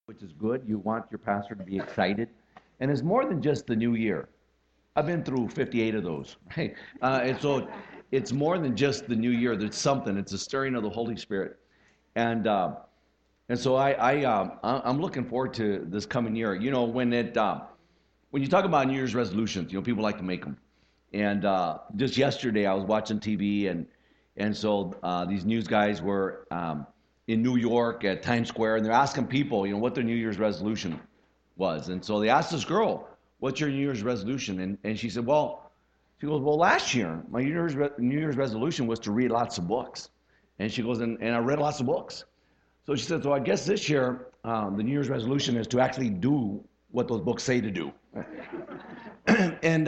which is good. You want your pastor to be excited. And it's more than just the new year. I've been through 58 of those, right? And so it's more than just the new year. There's something. It's a stirring of the Holy Spirit. And so I'm looking forward to this coming year. You know, when you talk about New Year's resolutions, people like to make them. And just yesterday, I was watching TV, and so these news guys were in New York at Times Square, and they're asking people, what their New Year's resolution was. And so they asked this girl, "What's your New Year's resolution?" And she said, she goes, "Well, last year, my New Year's resolution was to read lots of books." And she goes, and I read lots of books. So she said, "So I guess this year, the New Year's resolution is to actually do what those books say to do." and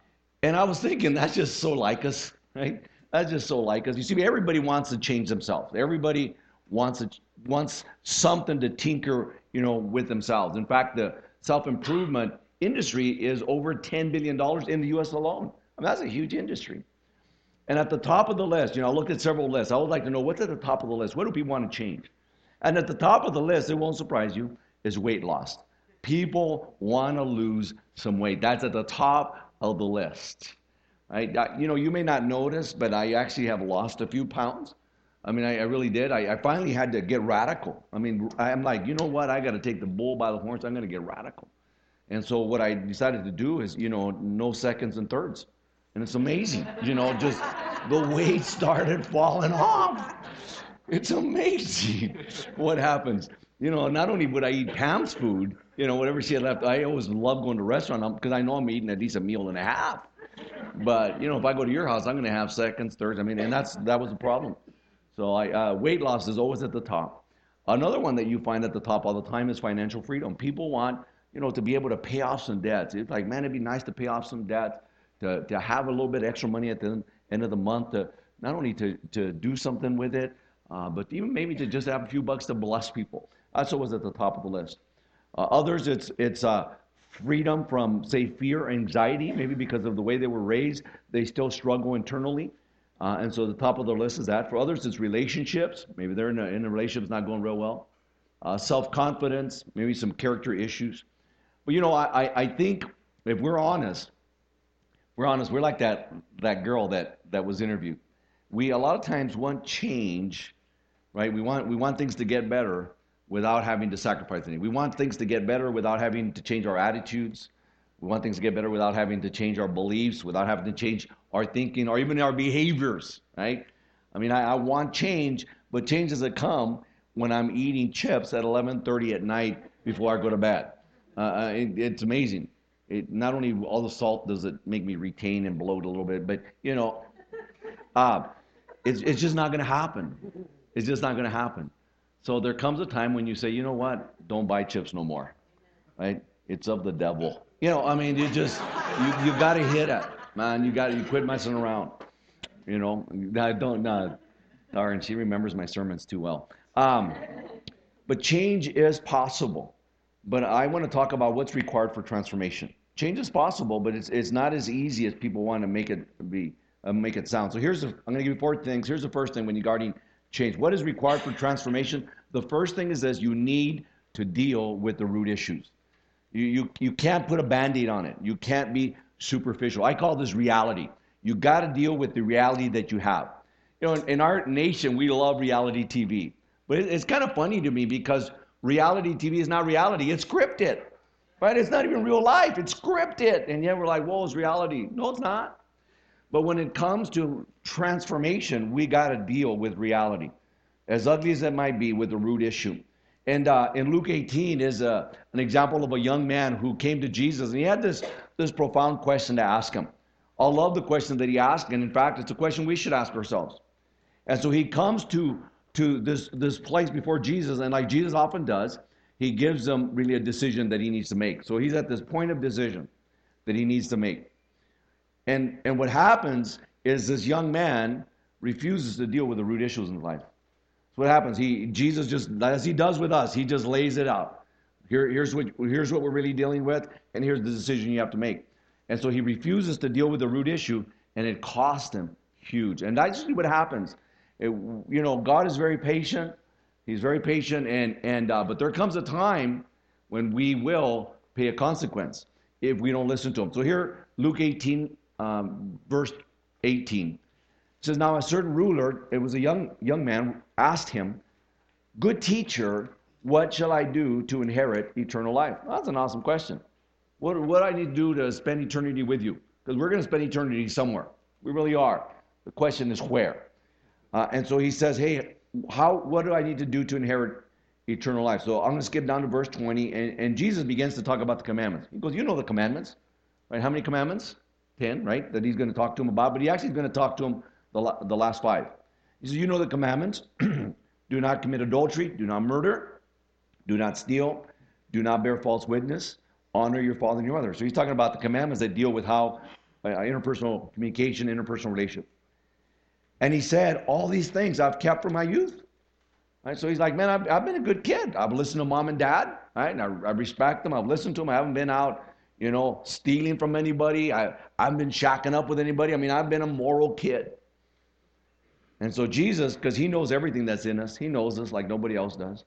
I was thinking, that's just so like us, right? That's just so like us. You see, everybody wants to change themselves. Everybody wants something to tinker, with themselves. In fact, the self-improvement industry is over $10 billion in the U.S. alone. I mean, that's a huge industry. And at the top of the list, I looked at several lists. I would like to know what's at the top of the list. What do people want to change? And at the top of the list, it won't surprise you, is weight loss. People want to lose some weight. That's at the top of the list. Right? You may not notice, but I actually have lost a few pounds. I mean, I really did. I finally had to get radical. I mean, I'm like, you know what? I got to take the bull by the horns. I'm going to get radical. And so what I decided to do is, no seconds and thirds. And it's amazing. Just the weight started falling off. It's amazing what happens. Not only would I eat Pam's food, whatever she had left, I always love going to a restaurant because I know I'm eating at least a meal and a half. But, if I go to your house, I'm going to have seconds, thirds. I mean, and that was the problem. So weight loss is always at the top. Another one that you find at the top all the time is financial freedom. People want, to be able to pay off some debts. It's like, man, it'd be nice to pay off some debt, to have a little bit extra money at the end of the month, to not only to do something with it, but even maybe to just have a few bucks to bless people. That's what was at the top of the list. Others, it's freedom from, say, fear or anxiety, maybe because of the way they were raised. They still struggle internally. And so the top of the list is that. For others, it's relationships. Maybe they're in a relationship that's not going real well. Self-confidence, maybe some character issues. But, I think if we're honest, we're like that girl that was interviewed. We a lot of times want change, right? We want things to get better without having to sacrifice anything. We want things to get better without having to change our attitudes. We want things to get better without having to change our beliefs, without having to change our thinking or even our behaviors, right? I mean, I want change, but change doesn't come when I'm eating chips at 11:30 at night before I go to bed. It's amazing. Not only all the salt does it make me retain and bloat a little bit, but, it's just not going to happen. It's just not going to happen. So there comes a time when you say, you know what? Don't buy chips no more, right? It's of the devil. You got to hit it, man. You quit messing around. I don't, darn, she remembers my sermons too well. But change is possible. But I want to talk about what's required for transformation. Change is possible, but it's not as easy as people want to make it sound. So I'm going to give you 4 things. Here's the first thing when you're guarding change. What is required for transformation? The first thing is this: you need to deal with the root issues. You can't put a Band-Aid on it. You can't be superficial. I call this reality. You got to deal with the reality that you have. In our nation, we love reality TV. But it's kind of funny to me because reality TV is not reality. It's scripted, right? It's not even real life. It's scripted. And yet we're like, whoa, it's reality. No, it's not. But when it comes to transformation, we got to deal with reality, as ugly as it might be, with the root issue. And in Luke 18 is an example of a young man who came to Jesus, and he had this profound question to ask him. I love the question that he asked, and in fact, it's a question we should ask ourselves. And so he comes to this place before Jesus, and like Jesus often does, he gives him really a decision that he needs to make. So he's at this point of decision that he needs to make. And what happens is this young man refuses to deal with the root issues in life. So what happens? Jesus just, as he does with us, he just lays it out. Here's what we're really dealing with, and here's the decision you have to make. And so he refuses to deal with the root issue, and it cost him huge. And that's usually what happens. God is very patient. He's very patient, but there comes a time when we will pay a consequence if we don't listen to him. So here, Luke 18, verse 18. It says, now a certain ruler, it was a young man, asked him, good teacher, what shall I do to inherit eternal life? Well, that's an awesome question. What do I need to do to spend eternity with you? Because we're going to spend eternity somewhere. We really are. The question is where. And so he says, hey, what do I need to do to inherit eternal life? So I'm going to skip down to verse 20, and Jesus begins to talk about the commandments. He goes, you know the commandments, right? How many commandments? 10, right? That he's going to talk to him about, but he actually is going to talk to him the last 5. He says, you know the commandments. Do not commit adultery. Do not murder. Do not steal. Do not bear false witness. Honor your father and your mother. So he's talking about the commandments that deal with how interpersonal communication, interpersonal relationship. And he said, all these things I've kept from my youth. Right? So he's like, man, I've been a good kid. I've listened to mom and dad. Right? And I respect them. I've listened to them. I haven't been out, stealing from anybody. I haven't been shacking up with anybody. I mean, I've been a moral kid. And so Jesus, because he knows everything that's in us, he knows us like nobody else does.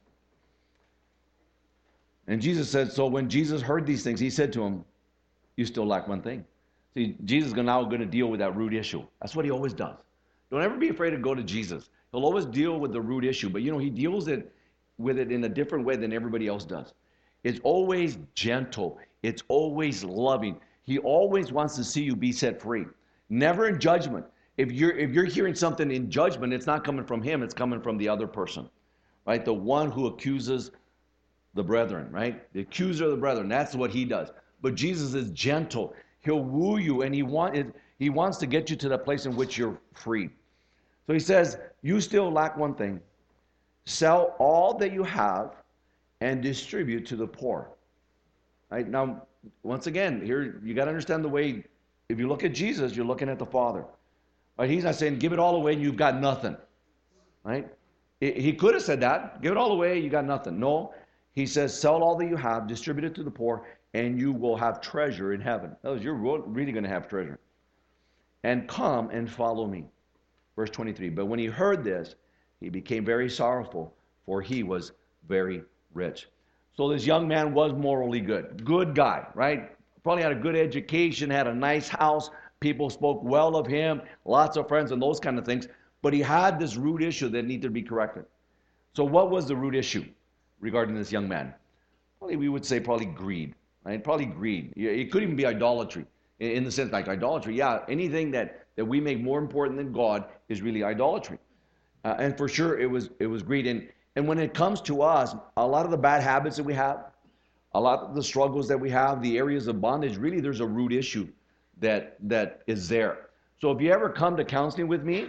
And Jesus said, so when Jesus heard these things, he said to him, you still lack one thing. See, Jesus is now going to deal with that root issue. That's what he always does. Don't ever be afraid to go to Jesus. He'll always deal with the root issue, but he deals with it in a different way than everybody else does. It's always gentle. It's always loving. He always wants to see you be set free. Never in judgment. If you're hearing something in judgment, it's not coming from him, it's coming from the other person. Right? The one who accuses the brethren, right? The accuser of the brethren. That's what he does. But Jesus is gentle. He'll woo you, and he wants to get you to that place in which you're free. So he says, you still lack one thing. Sell all that you have and distribute to the poor. Right? Now, once again, here you got to understand the way, if you look at Jesus, you're looking at the Father. Right? He's not saying, give it all away and you've got nothing. Right? He could have said that. Give it all away, you got nothing. No. He says, sell all that you have, distribute it to the poor, and you will have treasure in heaven. In other words, you're really going to have treasure. And come and follow me. Verse 23, but when he heard this, he became very sorrowful, for he was very rich. So this young man was morally good. Good guy, right? Probably had a good education, had a nice house. People spoke well of him, lots of friends and those kind of things. But he had this root issue that needed to be corrected. So what was the root issue regarding this young man? Probably we would say probably greed, right? Probably greed. It could even be idolatry in the sense like idolatry. Yeah, anything that we make more important than God is really idolatry. And for sure it was greed. And when it comes to us, a lot of the bad habits that we have, a lot of the struggles that we have, the areas of bondage, really there's a root issue that is there. So if you ever come to counseling with me,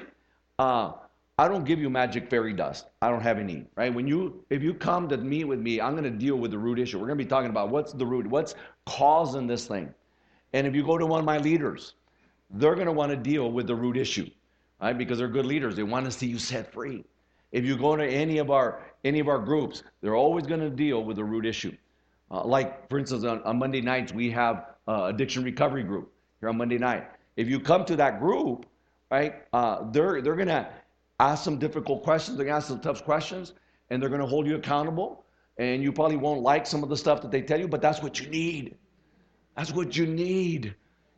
I don't give you magic fairy dust. I don't have any, right? If you come to meet with me, I'm going to deal with the root issue. We're going to be talking about what's the root, what's causing this thing. And if you go to one of my leaders, they're going to want to deal with the root issue, right? Because they're good leaders. They want to see you set free. If you go to any of our groups, they're always going to deal with the root issue. Like, for instance, on Monday nights, we have addiction recovery group here on Monday night. If you come to that group, right, they're going to ask some difficult questions. They're going to ask some tough questions, and they're going to hold you accountable. And you probably won't like some of the stuff that they tell you, but that's what you need. That's what you need.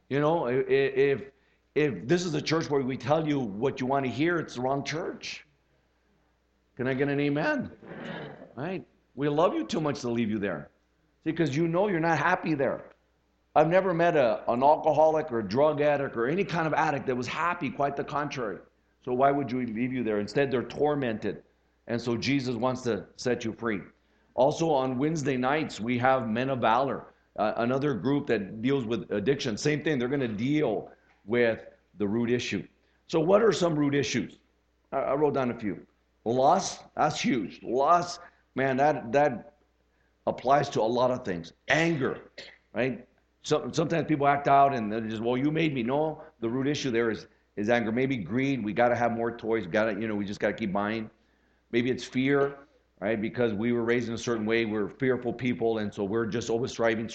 If this is a church where we tell you what you want to hear, it's the wrong church. Can I get an amen? Right? We love you too much to leave you there. See, because you're not happy there. I've never met an alcoholic or a drug addict or any kind of addict that was happy, quite the contrary. So why would you leave you there? Instead, they're tormented. And so Jesus wants to set you free. Also on Wednesday nights, we have Men of Valor, another group that deals with addiction. Same thing, they're going to deal with the root issue. So what are some root issues? I wrote down a few. Lust, that's huge. Lust, man, that applies to a lot of things. Anger, right? Sometimes people act out and they're just, well, you made me. No, the root issue there is anger. Maybe greed. We got to have more toys. We just got to keep buying. Maybe it's fear, right? Because we were raised in a certain way. We're fearful people, and so we're just always striving.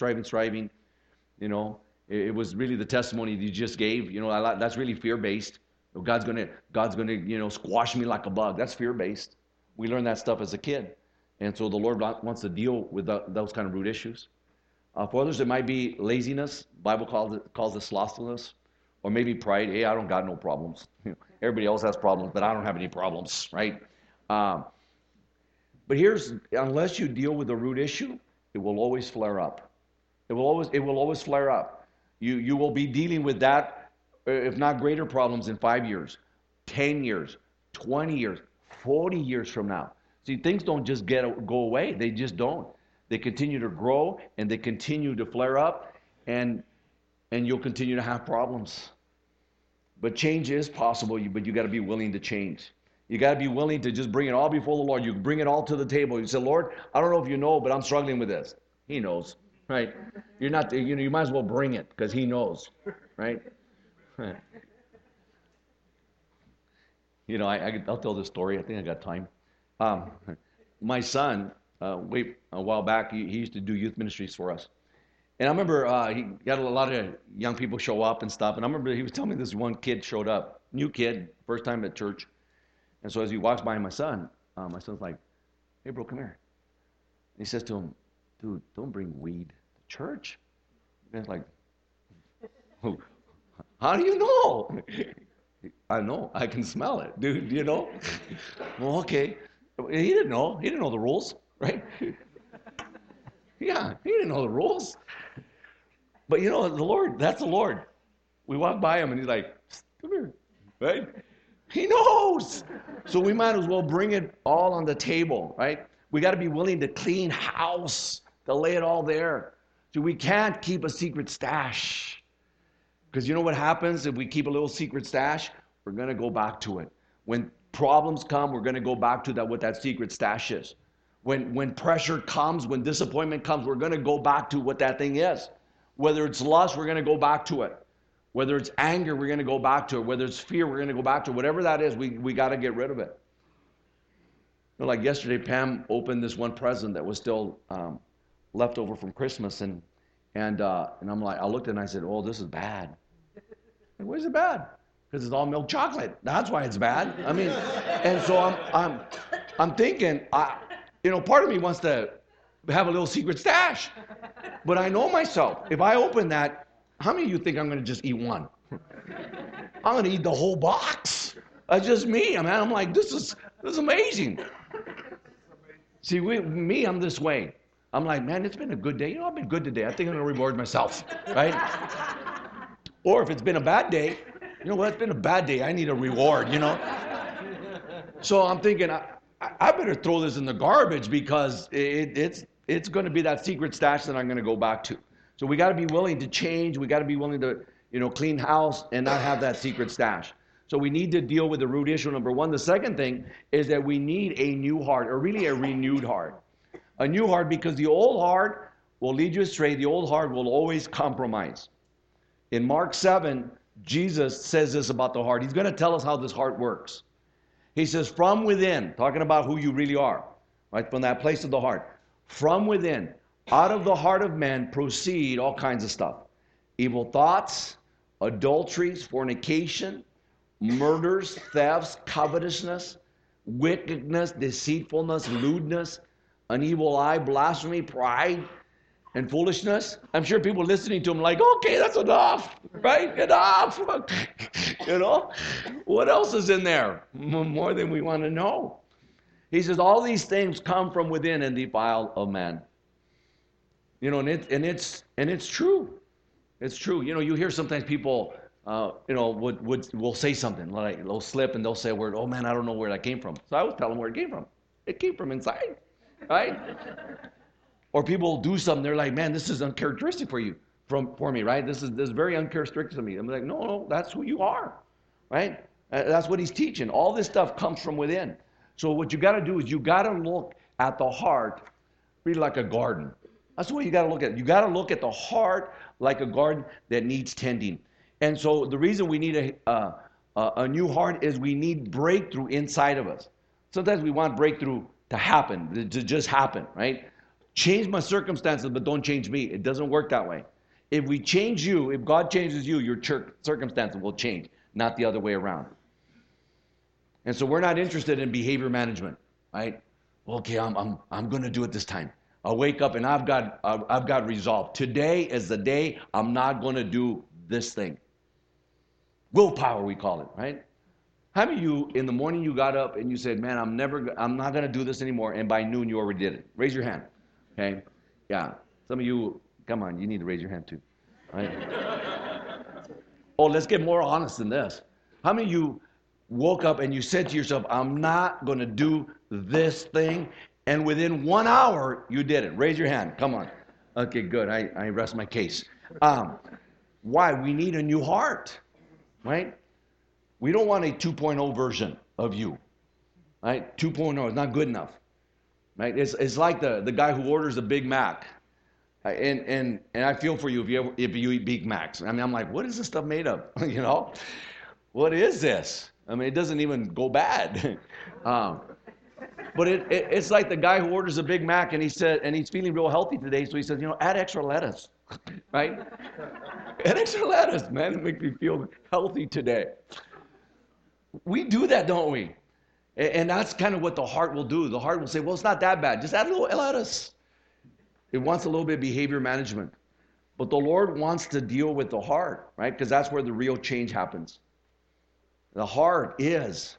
It was really the testimony you just gave. That's really fear-based. God's gonna squash me like a bug. That's fear-based. We learned that stuff as a kid. And so the Lord wants to deal with those kind of root issues. For others, it might be laziness. Bible calls it slothfulness. Or maybe pride. Hey, I don't got no problems. Everybody else has problems, but I don't have any problems, right? But unless you deal with the root issue, it will always flare up. It will always flare up. You will be dealing with that, if not greater problems, in 5 years, 10 years, 20 years, 40 years from now. See, things don't just go away. They just don't. They continue to grow, and they continue to flare up, and you'll continue to have problems. But change is possible, but you got to be willing to change. You got to be willing to just bring it all before the Lord. You bring it all to the table. You say, Lord, I don't know if you know, but I'm struggling with this. He knows, right? You're not, you might as well bring it because he knows, right? I'll tell this story. I think I got time. My son, a while back, he used to do youth ministries for us. And I remember he got a lot of young people show up and stuff. And I remember he was telling me this one kid showed up, new kid, first time at church. And so as he walks by my son's like, hey, bro, come here. And he says to him, dude, don't bring weed to church. And he's like, oh, how do you know? I know. I can smell it, dude, Well, okay. He didn't know. He didn't know the rules, right? Yeah, he didn't know the rules. But the Lord, that's the Lord. We walk by him and he's like, come here, right? He knows. So we might as well bring it all on the table, right? We got to be willing to clean house, to lay it all there. So we can't keep a secret stash. Because you know what happens if we keep a little secret stash? We're going to go back to it. When problems come, we're going to go back to what that secret stash is. When pressure comes, when disappointment comes, we're going to go back to what that thing is. Whether it's lust, we're going to go back to it. Whether it's anger, we're going to go back to it. Whether it's fear, we're going to go back to it. Whatever that is, we got to get rid of it. Like yesterday, Pam opened this one present that was still left over from Christmas, and I'm like, I looked at it and I said, "Oh, this is bad." And why is it bad? Because it's all milk chocolate. That's why it's bad. I mean, and so I'm thinking, part of me wants to have a little secret stash, but I know myself. If I open that, how many of you think I'm going to just eat one? I'm going to eat the whole box. That's just me. I mean, I'm like, this is amazing. See, I'm this way. I'm like, man, it's been a good day. I've been good today. I think I'm going to reward myself, right? Or if it's been a bad day, it's been a bad day. I need a reward, So I'm thinking, I better throw this in the garbage because it's going to be that secret stash that I'm going to go back to. So we got to be willing to change. We got to be willing to, clean house and not have that secret stash. So we need to deal with the root issue, number one. The second thing is that we need a new heart, or really a renewed heart. A new heart, because the old heart will lead you astray. The old heart will always compromise. In Mark 7, Jesus says this about the heart. He's going to tell us how this heart works. He says, from within, talking about who you really are, right? From that place of the heart. From within, out of the heart of men proceed all kinds of stuff. Evil thoughts, adulteries, fornication, murders, thefts, covetousness, wickedness, deceitfulness, lewdness, an evil eye, blasphemy, pride, and foolishness. I'm sure people listening to him like, okay, that's enough, right? Enough. What else is in there? More than we want to know. He says, all these things come from within and defile a man. And it's true. It's true. You hear sometimes people, will say something, like they'll slip and they'll say a word, oh man, I don't know where that came from. So I always tell them where it came from. It came from inside, right? Or people do something, they're like, man, this is uncharacteristic for me, right? This is very uncharacteristic to me. I'm like, no, that's who you are, right? That's what he's teaching. All this stuff comes from within. So what you got to do is you got to look at the heart really like a garden. That's what you got to look at. You got to look at the heart like a garden that needs tending. And so the reason we need a new heart is we need breakthrough inside of us. Sometimes we want breakthrough to happen, to just happen, right? Change my circumstances, but don't change me. It doesn't work that way. If we change you, if God changes you, your circumstances will change, not the other way around. And so we're not interested in behavior management, right? Okay, I'm going to do it this time. I'll wake up and I've got resolve. Today is the day I'm not going to do this thing. Willpower, we call it, right? How many of you in the morning you got up and you said, "Man, I'm not going to do this anymore," and by noon you already did it? Raise your hand. Okay? Yeah. Some of you, come on, you need to raise your hand too. Right? Oh, let's get more honest than this. How many of you woke up and you said to yourself, "I'm not going to do this thing," and within 1 hour you did it? Raise your hand. Come on. Okay, good. I rest my case. Why? We need a new heart, right? We don't want a 2.0 version of you, right? 2.0 is not good enough, right? It's like the guy who orders a Big Mac, and I feel for you if you eat Big Macs. I mean, I'm like, what is this stuff made of? You know, what is this? I mean, it doesn't even go bad. But it's like the guy who orders a Big Mac and he's feeling real healthy today, so he says, add extra lettuce, right? Add extra lettuce, man. It makes me feel healthy today. We do that, don't we? And that's kind of what the heart will do. The heart will say, well, it's not that bad. Just add a little lettuce. It wants a little bit of behavior management. But the Lord wants to deal with the heart, right? Because that's where the real change happens. The heart is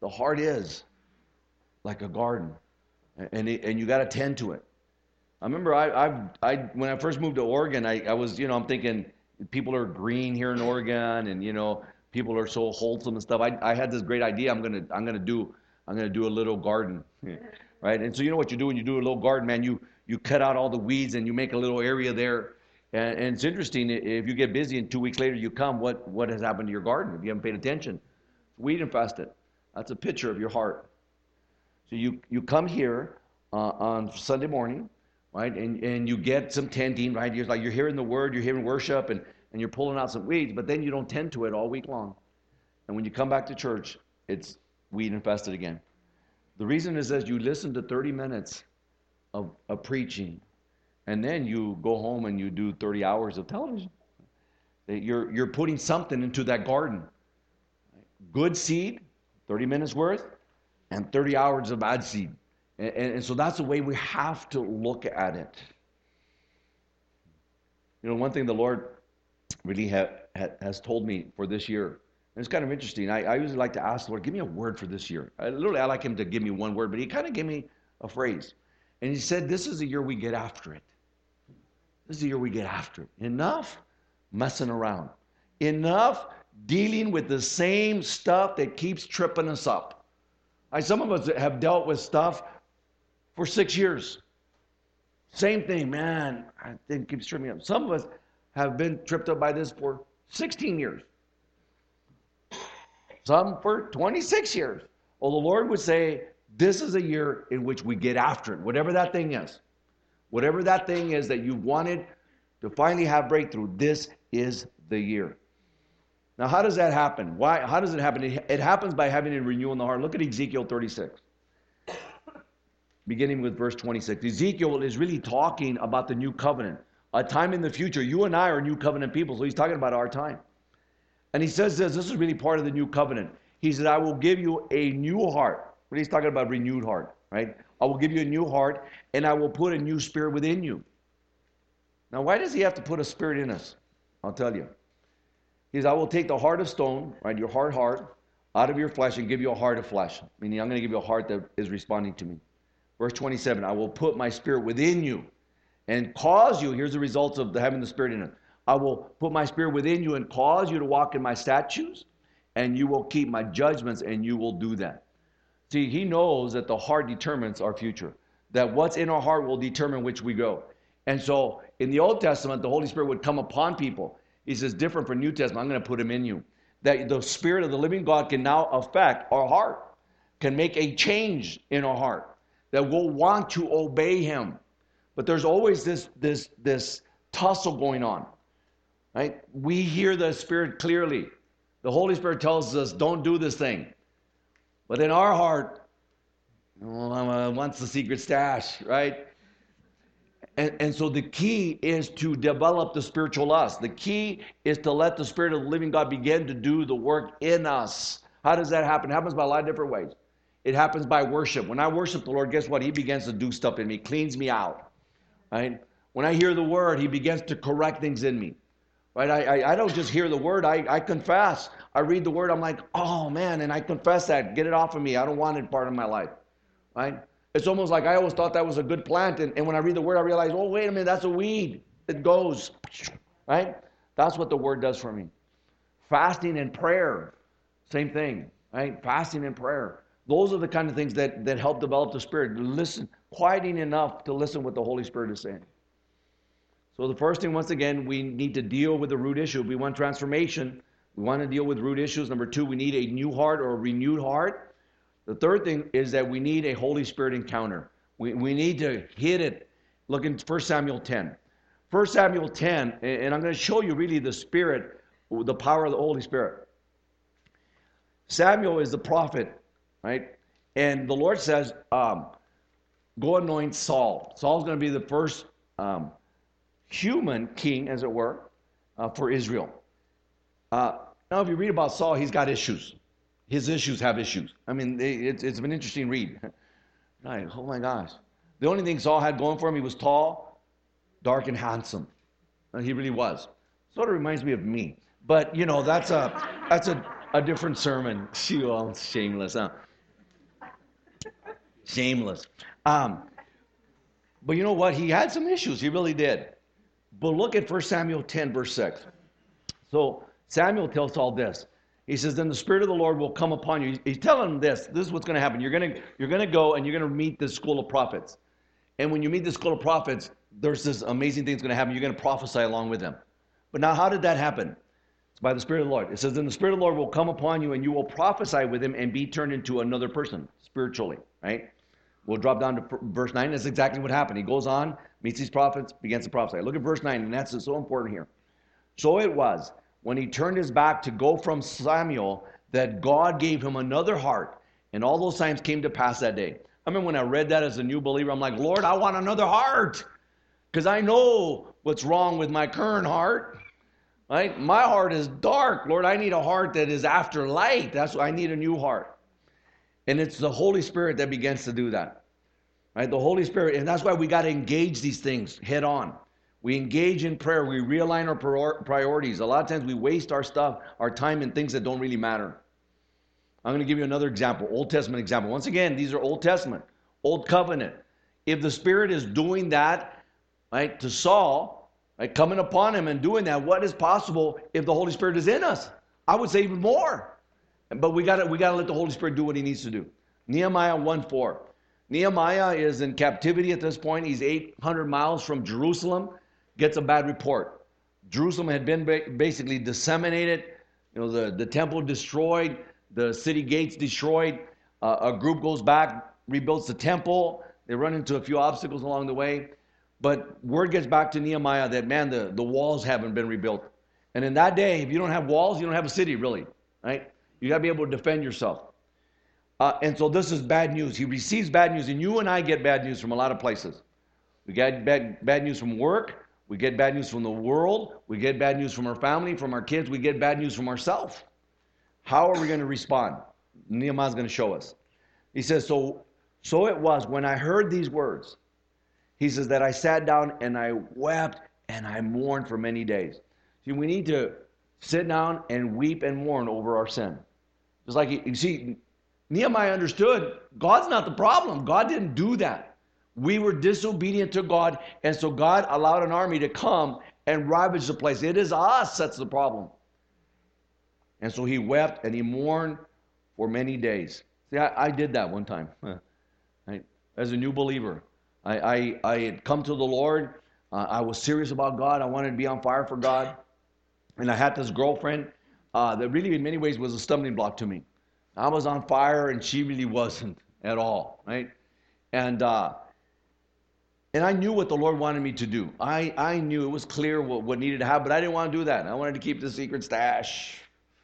like a garden. And you got to tend to it. I remember when I first moved to Oregon, I was, I'm thinking people are green here in Oregon, and, people are so wholesome and stuff. I had this great idea. I'm gonna do a little garden, right? And so you know what you do when you do a little garden, man? You cut out all the weeds and you make a little area there. And it's interesting, if you get busy and 2 weeks later you come, what has happened to your garden if you haven't paid attention? Weed infested. That's a picture of your heart. So you come here on Sunday morning, right? And you get some tending, right? You're hearing the word, you're hearing worship, and you're pulling out some weeds, but then you don't tend to it all week long. And when you come back to church, it's weed infested again. The reason is that you listen to 30 minutes of preaching, and then you go home and you do 30 hours of television. You're putting something into that garden. Good seed, 30 minutes worth, and 30 hours of bad seed. And so that's the way we have to look at it. One thing the Lord really has told me for this year, and it's kind of interesting. I usually like to ask the Lord, give me a word for this year. I like him to give me one word, but he kind of gave me a phrase. And he said, this is the year we get after it. This is the year we get after it. Enough messing around. Enough dealing with the same stuff that keeps tripping us up. Some of us have dealt with stuff for 6 years. Same thing, man. I think it keeps tripping up. Some of us have been tripped up by this for 16 years. Some for 26 years. Well, the Lord would say, this is a year in which we get after it, whatever that thing is. Whatever that thing is that you wanted to finally have breakthrough, this is the year. Now, how does that happen? How does it happen? It happens by having a renewal in the heart. Look at Ezekiel 36. Beginning with verse 26. Ezekiel is really talking about the new covenant. A time in the future. You and I are new covenant people, so he's talking about our time. And he says this is really part of the new covenant. He said, I will give you a new heart. What he's talking about, renewed heart, right? I will give you a new heart, and I will put a new spirit within you. Now, why does he have to put a spirit in us? I'll tell you. He says, I will take the heart of stone, right, your hard heart, out of your flesh and give you a heart of flesh. Meaning I'm going to give you a heart that is responding to me. Verse 27, I will put my spirit within you and cause you, here's the results of having the spirit in it. I will put my spirit within you and cause you to walk in my statutes, and you will keep my judgments, and you will do that. See, he knows that the heart determines our future, that what's in our heart will determine which we go. And so in the Old Testament, the Holy Spirit would come upon people. He says, different from New Testament, I'm going to put him in you. That the Spirit of the living God can now affect our heart, can make a change in our heart, that we'll want to obey him. But there's always this tussle going on, right? We hear the Spirit clearly. The Holy Spirit tells us, don't do this thing. But in our heart, wants the secret stash, right? And so the key is to develop the spiritual lust. The key is to let the Spirit of the living God begin to do the work in us. How does that happen? It happens by a lot of different ways. It happens by worship. When I worship the Lord, guess what? He begins to do stuff in me, cleans me out. Right? When I hear the word, he begins to correct things in me. Right? I don't just hear the word, I confess. I read the word, I'm like, oh man, and I confess that. Get it off of me. I don't want it part of my life. Right? It's almost like I always thought that was a good plant, and when I read the word, I realize, oh, wait a minute, that's a weed. It goes. Right? That's what the word does for me. Fasting and prayer, same thing. Right? Fasting and prayer. Those are the kind of things that help develop the Spirit. Listen, quieting enough to listen what the Holy Spirit is saying. So the first thing, once again, we need to deal with the root issue. If we want transformation, we want to deal with root issues. Number two, we need a new heart or a renewed heart. The third thing is that we need a Holy Spirit encounter. We need to hit it. Look in 1 Samuel 10. 1 Samuel 10, and I'm going to show you really the Spirit, the power of the Holy Spirit. Samuel is the prophet, right? And the Lord says, go anoint Saul. Saul's going to be the first human king, as it were, for Israel. Now, if you read about Saul, he's got issues. His issues have issues. I mean, it's an interesting read. Right? Oh my gosh. The only thing Saul had going for him, he was tall, dark, and handsome. And he really was. Sort of reminds me of me. But, you know, that's a different sermon. Oh, shameless, huh? Shameless. But you know what? He had some issues. He really did. But look at 1 Samuel 10, verse 6. So Samuel tells Saul this. He says, then the Spirit of the Lord will come upon you. He's telling him this. This is what's going to happen. You're going to go and you're going to meet this school of prophets. And when you meet this school of prophets, there's this amazing thing that's going to happen. You're going to prophesy along with them. But now how did that happen? It's by the Spirit of the Lord. It says, then the Spirit of the Lord will come upon you and you will prophesy with him and be turned into another person spiritually. Right? We'll drop down to verse 9. That's exactly what happened. He goes on, meets these prophets, begins to prophesy. Look at verse 9, and that's so important here. So it was, when he turned his back to go from Samuel, that God gave him another heart, and all those signs came to pass that day. I remember when I read that as a new believer, I'm like, Lord, I want another heart, because I know what's wrong with my current heart. Right? My heart is dark. Lord, I need a heart that is after light. That's why I need a new heart. And it's the Holy Spirit that begins to do that. Right? The Holy Spirit, and that's why we got to engage these things head on. We engage in prayer. We realign our priorities. A lot of times we waste our stuff, our time in things that don't really matter. I'm going to give you another example, Old Testament example. Once again, these are Old Testament, Old Covenant. If the Spirit is doing that, right, to Saul, right, coming upon him and doing that, what is possible if the Holy Spirit is in us? I would say even more. But we got to let the Holy Spirit do what he needs to do. Nehemiah 1:4. Nehemiah is in captivity at this point. He's 800 miles from Jerusalem. Gets a bad report. Jerusalem had been basically disseminated. You know, the temple destroyed, the city gates destroyed. A group goes back, rebuilds the temple. They run into a few obstacles along the way. But word gets back to Nehemiah that, man, the walls haven't been rebuilt. And in that day, if you don't have walls, you don't have a city, really. Right? You got to be able to defend yourself. And so this is bad news. He receives bad news, and you and I get bad news from a lot of places. We get bad news from work. We get bad news from the world. We get bad news from our family, from our kids. We get bad news from ourselves. How are we going to respond? Nehemiah's going to show us. He says, so it was when I heard these words, he says, that I sat down and I wept and I mourned for many days. See, we need to sit down and weep and mourn over our sin. Just like, you see, Nehemiah understood God's not the problem. God didn't do that. We were disobedient to God, and so God allowed an army to come and ravage the place. It is us that's the problem. And so he wept and he mourned for many days. See, I did that one time. As a new believer, I had come to the Lord. I was serious about God. I wanted to be on fire for God. And I had this girlfriend that really in many ways was a stumbling block to me. I was on fire and she really wasn't at all, right? And I knew what the Lord wanted me to do. I knew it was clear what needed to happen, but I didn't want to do that. I wanted to keep the secret stash.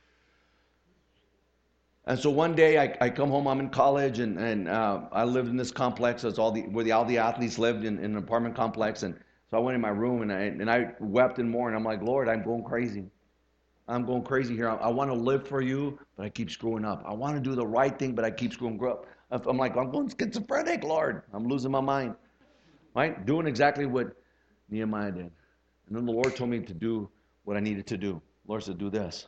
And so one day I come home, I'm in college, and I lived in this complex. That's all the athletes lived in an apartment complex. And so I went in my room and I wept and mourned. I'm like, Lord, I'm going crazy. I'm going crazy here. I want to live for you, but I keep screwing up. I want to do the right thing, but I keep screwing up. I'm like, I'm going schizophrenic, Lord. I'm losing my mind. Right? Doing exactly what Nehemiah did. And then the Lord told me to do what I needed to do. The Lord said, do this.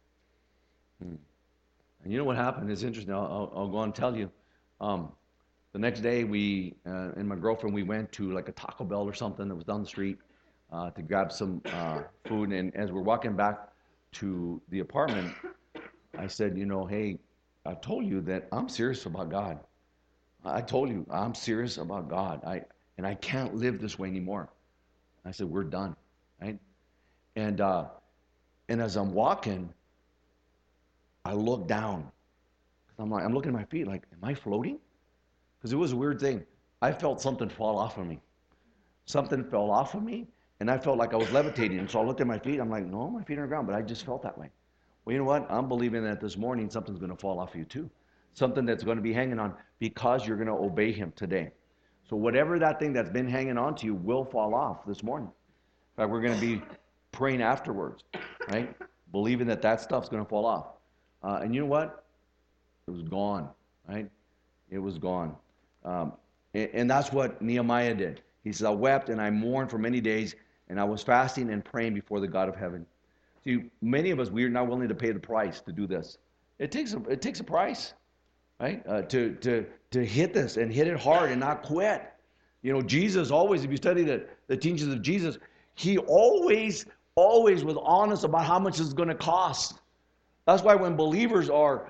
And you know what happened? It's interesting. I'll go and tell you. The next day, we and my girlfriend, we went to like a Taco Bell or something that was down the street to grab some food. And as we're walking back to the apartment, I said, hey, I told you that I'm serious about God. I told you I'm serious about God. And I can't live this way anymore. I said, we're done, right? And as I'm walking, I look down. I'm looking at my feet like, am I floating? Because it was a weird thing. I felt something fall off of me. Something fell off of me, and I felt like I was levitating. And so I looked at my feet. I'm like, no, my feet are on the ground, but I just felt that way. Well, you know what? I'm believing that this morning something's going to fall off of you too. Something that's going to be hanging on because you're going to obey him today. So whatever that thing that's been hanging on to you will fall off this morning. In fact, we're going to be praying afterwards, right? Believing that stuff's going to fall off. And you know what? It was gone, right? It was gone. And that's what Nehemiah did. He says, I wept and I mourned for many days, and I was fasting and praying before the God of heaven. See, many of us, we are not willing to pay the price to do this. It takes a price, right? To hit this and hit it hard and not quit. Jesus always, if you study the teachings of Jesus, he always was honest about how much it's going to cost. That's why when believers are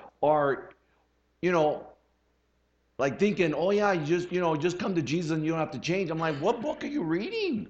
like thinking, oh yeah, you just come to Jesus and you don't have to change. I'm like, what book are you reading?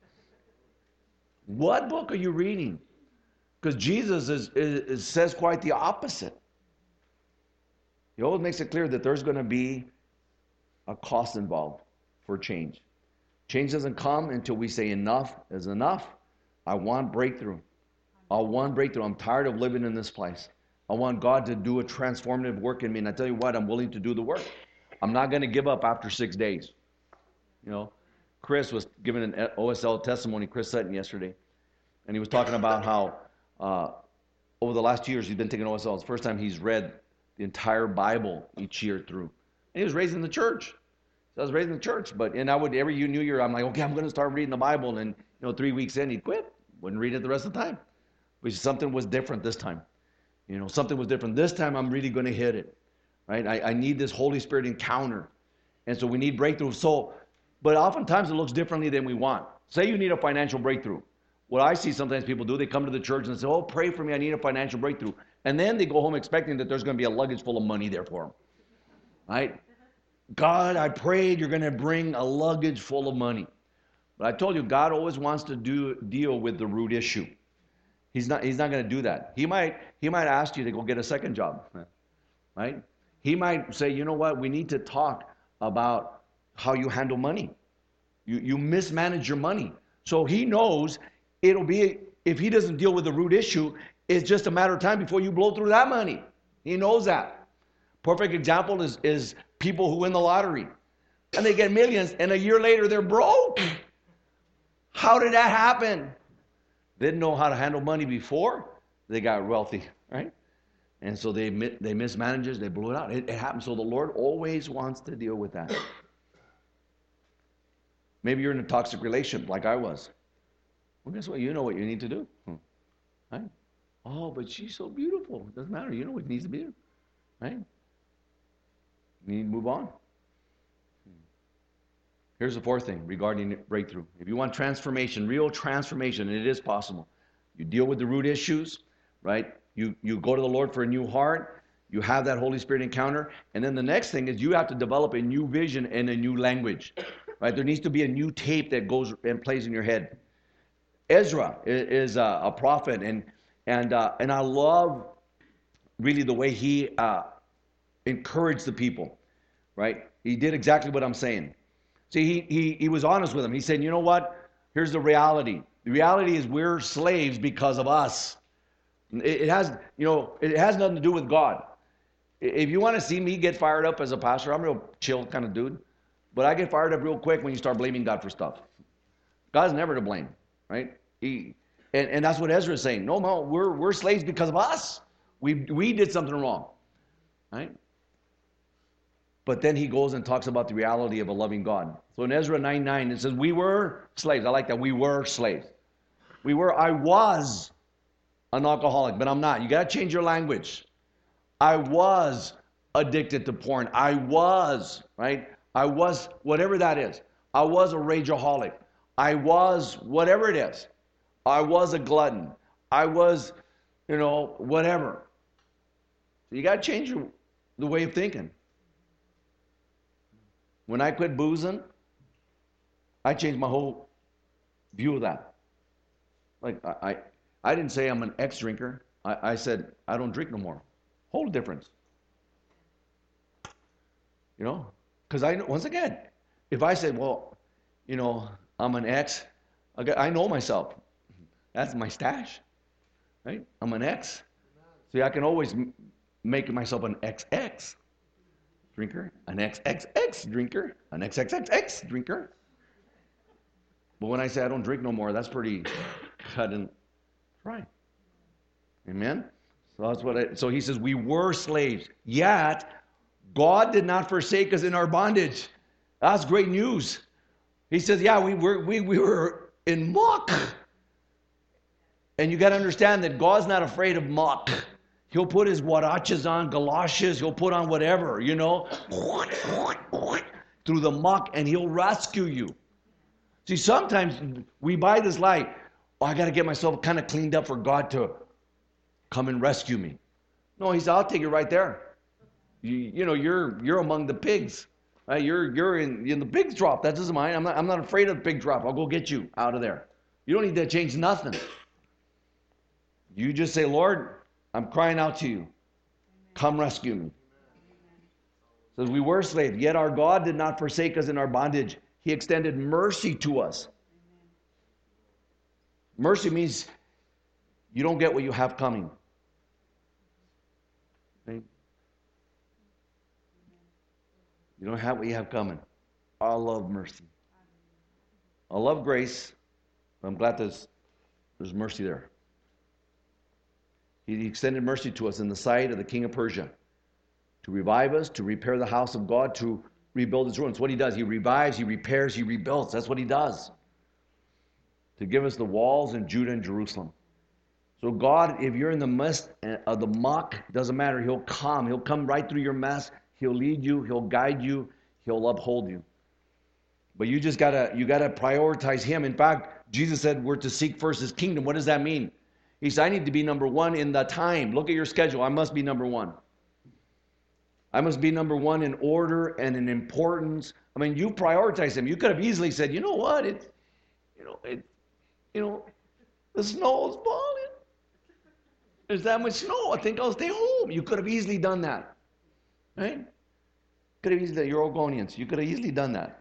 What book are you reading? Because Jesus says quite the opposite. He always makes it clear that there's going to be a cost involved for change. Change doesn't come until we say enough is enough. I want breakthrough. I want breakthrough. I'm tired of living in this place. I want God to do a transformative work in me. And I tell you what, I'm willing to do the work. I'm not going to give up after 6 days. Chris was giving an OSL testimony, Chris Sutton, yesterday. And he was talking about how over the last 2 years he's been taking OSL. It's the first time he's read the entire Bible each year through. And he was raised in the church. So I was raised in the church. And I would, every New Year, I'm like, okay, I'm going to start reading the Bible. And 3 weeks in, he'd quit. Wouldn't read it the rest of the time. But something was different this time. Something was different. This time I'm really going to hit it. Right? I need this Holy Spirit encounter. And so we need breakthrough. But oftentimes it looks differently than we want. Say you need a financial breakthrough. What I see sometimes people do, they come to the church and say, oh, pray for me, I need a financial breakthrough. And then they go home expecting that there's going to be a luggage full of money there for them. Right? God, I prayed you're going to bring a luggage full of money. But I told you, God always wants to deal with the root issue. He's not going to do that. He might ask you to go get a second job. Right? He might say, you know what, we need to talk about how you handle money. You mismanage your money. So he knows it'll be, if he doesn't deal with the root issue, it's just a matter of time before you blow through that money. He knows that. Perfect example is people who win the lottery. And they get millions, and a year later they're broke. How did that happen? They didn't know how to handle money before they got wealthy, right? And so they mismanaged it, they blew it out. It happens. So the Lord always wants to deal with that. Maybe you're in a toxic relationship like I was. Well, guess what? You know what you need to do. Right? Oh, but she's so beautiful. It doesn't matter. You know what needs to be done. Right? You need to move on. Here's the fourth thing regarding breakthrough. If you want transformation, real transformation, and it is possible, you deal with the root issues, right? You go to the Lord for a new heart. You have that Holy Spirit encounter. And then the next thing is you have to develop a new vision and a new language, right? There needs to be a new tape that goes and plays in your head. Ezra is a prophet, and I love really the way he encouraged the people, right? He did exactly what I'm saying. See, he was honest with them. He said, you know what? Here's the reality. The reality is we're slaves because of us. It has nothing to do with God. If you want to see me get fired up as a pastor, I'm a real chill kind of dude. But I get fired up real quick when you start blaming God for stuff. God's never to blame, right? And that's what Ezra is saying. No, we're slaves because of us. We did something wrong, right? But then he goes and talks about the reality of a loving God. So in Ezra 9:9, it says, we were slaves. I like that. We were slaves. I was an alcoholic, but I'm not. You got to change your language. I was addicted to porn. I was, right? I was, whatever that is. I was a rageaholic. I was, whatever it is. I was a glutton. I was, whatever. So you got to change the way of thinking. When I quit boozing, I changed my whole view of that. Like, I didn't say I'm an ex-drinker. I said, I don't drink no more. Whole difference. Because once again, if I said, well, I'm an ex, I know myself. That's my stash, right? I'm an ex. See, I can always make myself an XX drinker, an XXX drinker, an XXXX drinker. But when I say I don't drink no more, that's pretty cut and dry. Amen? So that's so he says, we were slaves, yet God did not forsake us in our bondage. That's great news. He says, yeah, we were in muck. And you got to understand that God's not afraid of muck. He'll put his huaraches on, galoshes, he'll put on whatever, through the muck, and he'll rescue you. See, sometimes we buy this lie, I got to get myself kind of cleaned up for God to come and rescue me. No, he said, I'll take you right there. You're among the pigs. Right? You're in the pigs drop. That doesn't mind. I'm not afraid of the pig drop. I'll go get you out of there. You don't need to change nothing. You just say, Lord, I'm crying out to you. Come rescue me. Says we were slaves, yet our God did not forsake us in our bondage. He extended mercy to us. Mercy means you don't get what you have coming. Okay? You don't have what you have coming. I love mercy. I love grace, but I'm glad there's mercy there. He extended mercy to us in the sight of the king of Persia to revive us, to repair the house of God, to rebuild its ruins. What he does, he revives, he repairs, he rebuilds. That's what he does. To give us the walls in Judah and Jerusalem. So God, if you're in the midst of the muck, doesn't matter. He'll come. He'll come right through your mess. He'll lead you. He'll guide you. He'll uphold you. But you gotta prioritize him. In fact, Jesus said we're to seek first his kingdom. What does that mean? He said, I need to be number one in the time. Look at your schedule. I must be number one. I must be number one in order and in importance. I mean, you prioritize him. You could have easily said, you know what? The snow is falling. There's that much snow. I think I'll stay home. You could have easily done that. Right? Could have easily, you're Oregonians. You could have easily done that.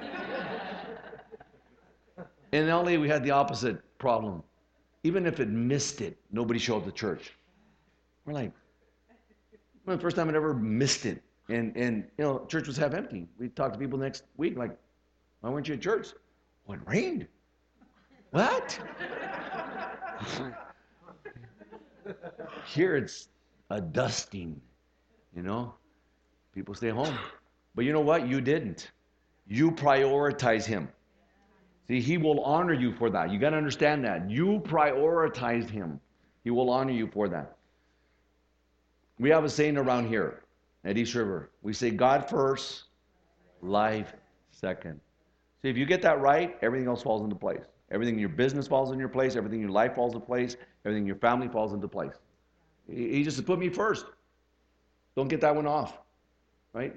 In LA, we had the opposite problem. Even if it missed it, nobody showed up to church. We're like, well, the first time I'd ever missed it. And church was half empty. We talked to people next week, like, why weren't you at church? Well, it rained. What? Here it's a dusting, People stay home. But you know what? You didn't. You prioritize him. See, he will honor you for that. You got to understand that. You prioritized him. He will honor you for that. We have a saying around here at East River. We say, God first, life second. See, if you get that right, everything else falls into place. Everything in your business falls in your place. Everything in your life falls into place. Everything in your family falls into place. He just said, put me first. Don't get that one off. Right?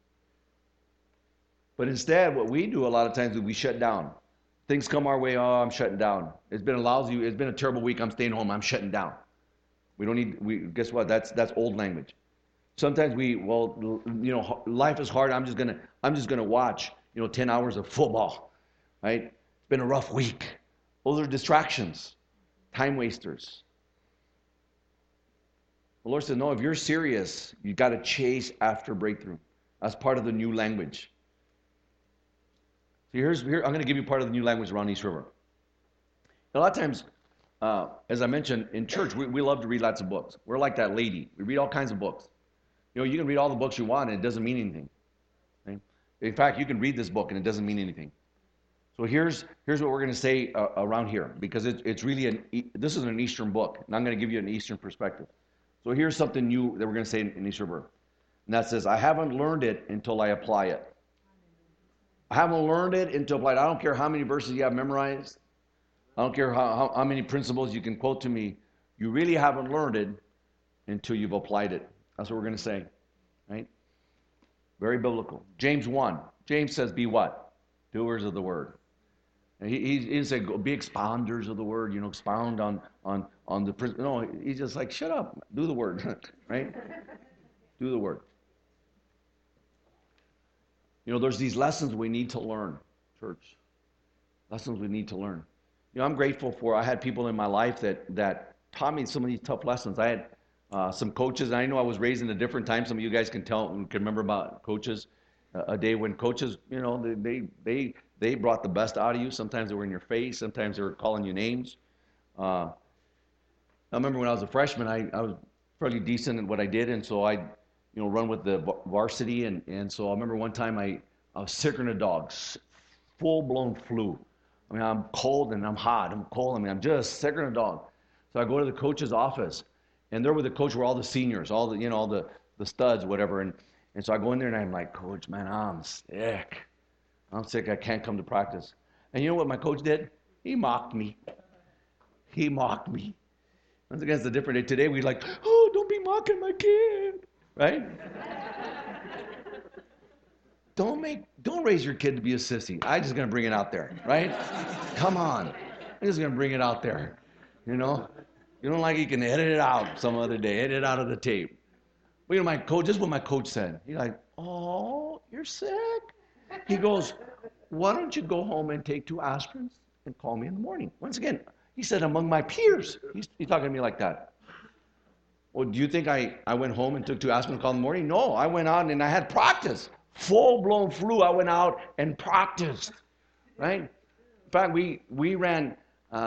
But instead, what we do a lot of times is we shut down. Things come our way, I'm shutting down. It's been a terrible week, I'm staying home, I'm shutting down. Guess what? That's old language. Sometimes life is hard, I'm just gonna watch, 10 hours of football. Right? It's been a rough week. Those are distractions, time wasters. The Lord said, no, if you're serious, you got to chase after breakthrough. That's part of the new language. So here, I'm going to give you part of the new language around East River. A lot of times, as I mentioned, in church, we love to read lots of books. We're like that lady. We read all kinds of books. You can read all the books you want, and it doesn't mean anything. In fact, you can read this book and it doesn't mean anything. So here's what we're going to say around here, because it's really this is an Eastern book, and I'm going to give you an Eastern perspective. So here's something new that we're going to say in Easter birth. And that says, I haven't learned it until I apply it. I haven't learned it until I apply it. I don't care how many verses you have memorized. I don't care how many principles you can quote to me. You really haven't learned it until you've applied it. That's what we're going to say, right? Very biblical. James 1. James says, be what? Doers of the word. And he didn't say, be expounders of the word, expound on the principle. No, he's just like, shut up, do the word, right? Do the word. There's these lessons we need to learn, church. Lessons we need to learn. I'm grateful I had people in my life that taught me some of these tough lessons. I had some coaches, and I know I was raised in a different time. Some of you guys can remember about coaches. A day when coaches, they brought the best out of you. Sometimes they were in your face. Sometimes they were calling you names. I remember when I was a freshman, I was fairly decent at what I did, and so I run with the varsity, and so I remember one time I was sicker than a dog, full-blown flu. I mean, I'm cold and I'm hot. I'm cold. I mean, I'm just sicker than a dog. So I go to the coach's office, and there with the coach were all the seniors, all the studs, whatever. And so I go in there and I'm like, Coach, man, I'm sick. I can't come to practice. And you know what my coach did? He mocked me. He mocked me. Once again, it's a different day. Today we're like, oh, don't be mocking my kid, right? Don't raise your kid to be a sissy. I'm just going to bring it out there, right? Come on. I'm just going to bring it out there. You don't like it, you can edit it out some other day. Edit it out of the tape. But my coach, this is what my coach said. He's like, oh, you're sick? He goes, why don't you go home and take 2 aspirins and call me in the morning? Once again, he said, among my peers. He's talking to me like that. Well, do you think I went home and took 2 aspirin and called in the morning? No, I went out and I had practice. Full-blown flu. I went out and practiced, right? In fact, we ran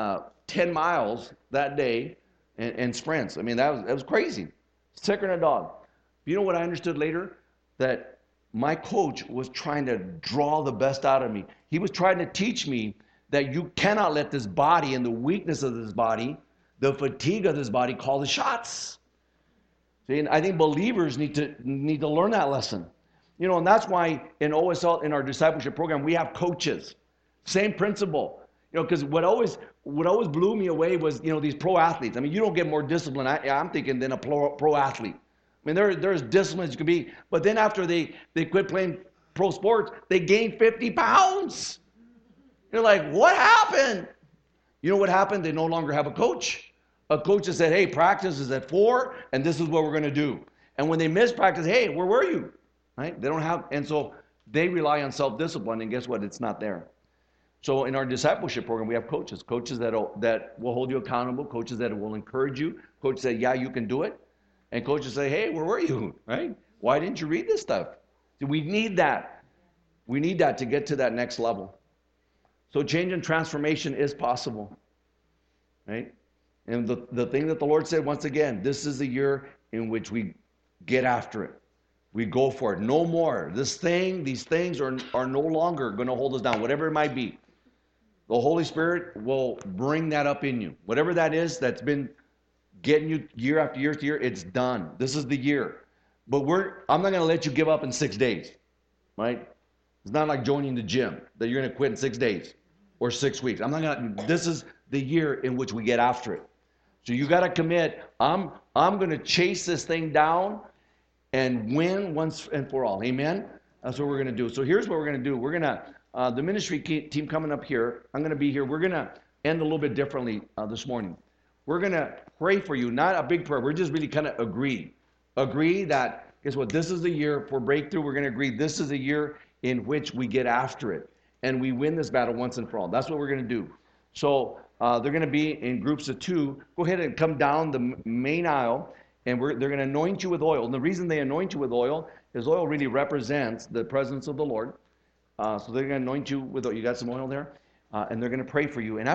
10 miles that day and sprints. I mean, that was crazy. Sicker than a dog. You know what I understood later? That my coach was trying to draw the best out of me. He was trying to teach me that you cannot let this body and the weakness of this body, the fatigue of this body, call the shots. See, and I think believers need to learn that lesson. And that's why in OSL, in our discipleship program, we have coaches. Same principle. Because what always blew me away was, these pro athletes. I mean, you don't get more discipline, I'm thinking, than a pro athlete. I mean, there's discipline as you can be. But then after they quit playing pro sports, they gained 50 pounds. You're like, what happened? You know what happened? They no longer have a coach. A coach that said, hey, practice is at 4, and this is what we're going to do. And when they miss practice, hey, where were you? Right? They don't have, and so they rely on self-discipline, and guess what? It's not there. So in our discipleship program, we have coaches that will hold you accountable, coaches that will encourage you, coaches say, yeah, you can do it, and coaches say, hey, where were you? Right? Why didn't you read this stuff? So we need that. We need that to get to that next level. So change and transformation is possible, right? And the thing that the Lord said, once again, this is the year in which we get after it. We go for it. No more. These things are no longer going to hold us down, whatever it might be. The Holy Spirit will bring that up in you. Whatever that is that's been getting you year after year after year, it's done. This is the year. But I'm not going to let you give up in 6 days, right? It's not like joining the gym that you're going to quit in 6 days or 6 weeks. This is the year in which we get after it. So you got to commit. I'm going to chase this thing down and win once and for all. Amen? That's what we're going to do. So here's what we're going to do. We're going to, the ministry team coming up here, I'm going to be here. We're going to end a little bit differently this morning. We're going to pray for you, not a big prayer. We're just really kind of agree that, guess what, this is the year for breakthrough. We're going to agree this is the year in which we get after it. And we win this battle once and for all. That's what we're going to do. So they're going to be in groups of 2. Go ahead and come down the main aisle. And they're going to anoint you with oil. And the reason they anoint you with oil is oil really represents the presence of the Lord. So they're going to anoint you with oil. You got some oil there? And they're going to pray for you. And